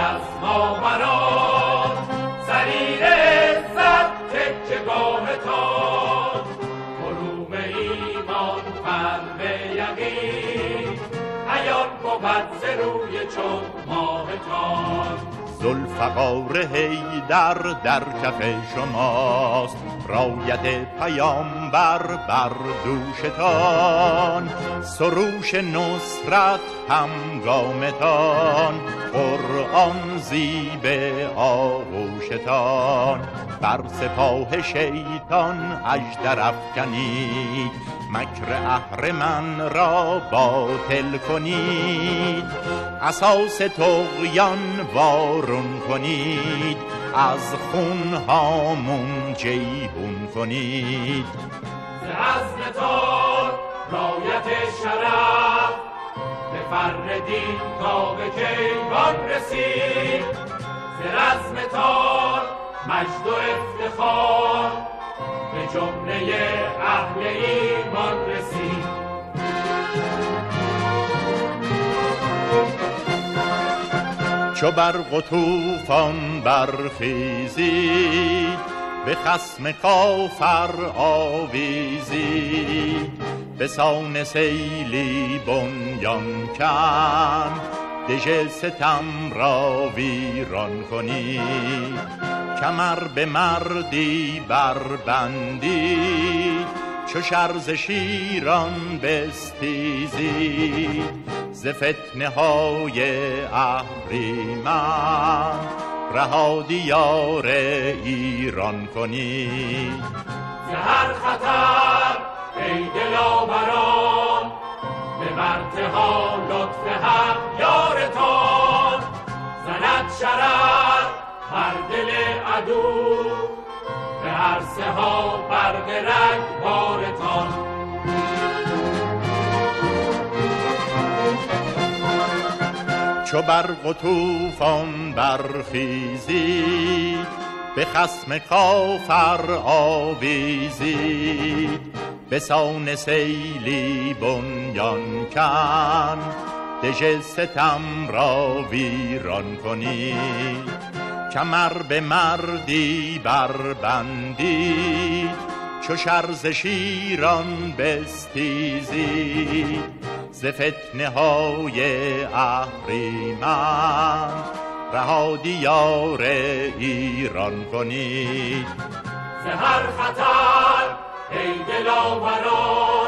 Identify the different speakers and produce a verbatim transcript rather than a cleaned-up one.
Speaker 1: از ما بران سریر عزت تکیه‌گاهتان علوم ایمان قلب یقین عیان بود ز روی چون ماهتان
Speaker 2: ذوالفقار حیدر در کف شماست رایت پیامبر بر دوشتان سروش نصرت همگامتان قرآن زیب آغوشتان بر سپاه شیطان اژدر افکنید مکر اهرمن را باطل کنید اساس طغیان وارون کنید از خون هامون جیبون کنید
Speaker 1: ز عزمتان رایت شرف به فر دین تا به کیوان رسید ز رزمتان مجد و افتخار به جمله اهل ایمان رسید
Speaker 2: چو برق و طوفان برخیزید به خصم کافر آویزید به سان سیلی بنیان کن دژ ستم را ویران کنید کمر به مردی بربندید چو شرز شیران بستیزید ز فتنه های اهریمن رها دیار ایران کنید
Speaker 1: ز هر خطر ای دلاوران به مرتها لطف حق یارتان زند شرر بر دل عدو به عرصه ها برق رگبارتان
Speaker 2: چو برق و طوفان برخیزید به خصم کافر آویزید به سان سیلی بنیان کن دژ ستم را ویران کنید کمر به مردی بربندید چو شرز شیران بستیزید ز فتنه های اهریمن رها دیار ایران کنید
Speaker 1: ز هر خطر ای دلاوران